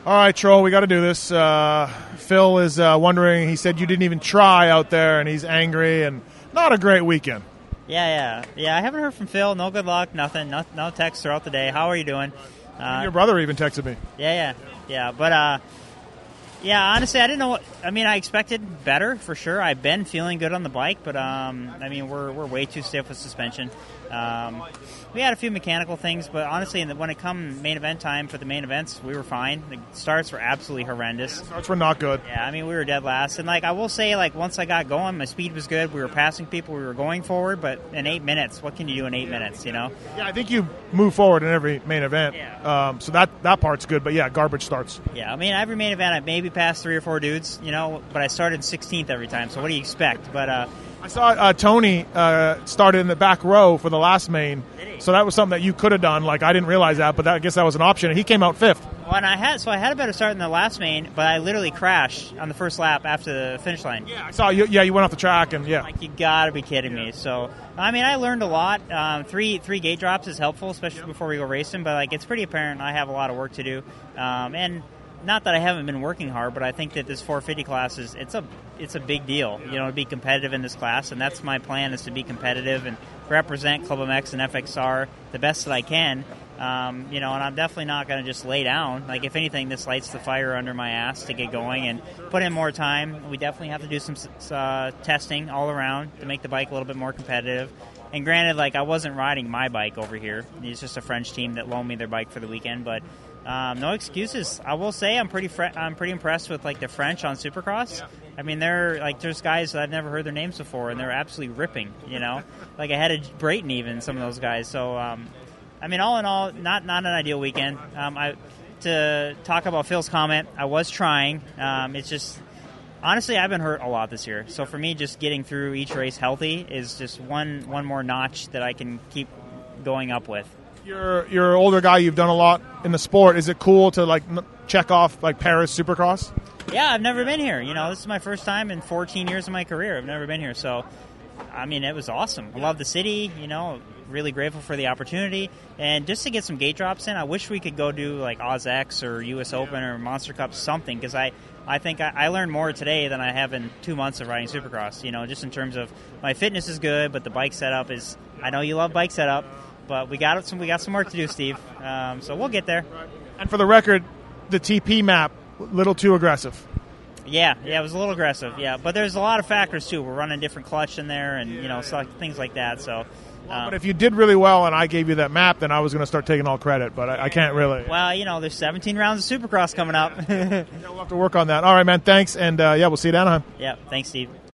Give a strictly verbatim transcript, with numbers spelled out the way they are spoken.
All right, Troll, we got to do this. Uh, Phil is uh, wondering, he said you didn't even try out there, and he's angry, and not a great weekend. Yeah, yeah. Yeah, I haven't heard from Phil. No good luck, nothing. No, no text throughout the day. How are you doing? Uh, Your brother even texted me. Yeah, yeah. Yeah, but, uh, yeah, honestly, I didn't know what – I mean, I expected better for sure. I've been feeling good on the bike, but, um, I mean, we're we're way too stiff with suspension. Um, we had a few mechanical things, but honestly, when it come main event time for the main events, we were fine. The starts were absolutely horrendous. Starts were not good. Yeah, I mean, we were dead last. And, like, I will say, like, once I got going, my speed was good. We were passing people. We were going forward. But in eight minutes, what can you do in eight minutes, you know? Yeah, I think you move forward in every main event. Yeah. Um, so that, that part's good. But, yeah, garbage starts. Yeah, I mean, every main event, I maybe passed three or four dudes, you know, but I started sixteenth every time. So what do you expect? But, uh, I saw uh, Tony uh, started in the back row for the last main. So that was something that you could have done. Like, I didn't realize that, but that, I guess that was an option. And he came out fifth. Well, and I had so I had a better start in the last main, but I literally crashed on the first lap after the finish line. Yeah, I saw you. Yeah, you went off the track, and yeah. Like, you gotta be kidding me. So, I mean, I learned a lot. Um, three three gate drops is helpful, especially before we go racing. But like, it's pretty apparent I have a lot of work to do. Um, and not that I haven't been working hard, but I think that this four fifty class is it's a it's a big deal. You know, to be competitive in this class, and that's my plan, is to be competitive and represent Club M X and F X R the best that I can. Um, you know, and I'm definitely not going to just lay down. Like, if anything, this lights the fire under my ass to get going and put in more time. We definitely have to do some uh, testing all around to make the bike a little bit more competitive. And granted, like, I wasn't riding my bike over here. It's just a French team that loaned me their bike for the weekend, but um, no excuses. I will say I'm pretty fre- I'm pretty impressed with, like, the French on Supercross. Yeah. I mean, they're like, there's guys that I've never heard their names before, and they're absolutely ripping. You know, like ahead of Brayton, even some of those guys. So. Um, I mean, all in all, not not an ideal weekend. Um, I to talk about Phil's comment, I was trying. Um, it's just, honestly, I've been hurt a lot this year. So for me, just getting through each race healthy is just one one more notch that I can keep going up with. You're you're an older guy. You've done a lot in the sport. Is it cool to like check off like Paris Supercross? Yeah, I've never been here. You know, this is my first time in fourteen years of my career. I've never been here, so I mean, it was awesome. I love the city. You know. Really grateful for the opportunity, and just to get some gate drops in. I wish we could go do like OzX or U S Open or Monster Cup, something, because I, I think I, I learned more today than I have in two months of riding Supercross. You know, just in terms of my fitness is good, but the bike setup is. I know you love bike setup, but we got some we got some work to do, Steve. Um, so we'll get there. And for the record, the T P map a little too aggressive. Yeah, yeah, it was a little aggressive. Yeah, but there's a lot of factors too. We're running different clutch in there, and you know, so, things like that. So. Well, but if you did really well and I gave you that map, then I was going to start taking all credit, but I, I can't really. Well, you know, there's seventeen rounds of Supercross coming up. Yeah, we'll have to work on that. All right, man, thanks, and uh, yeah, we'll see you at Anaheim. Yeah, thanks, Steve.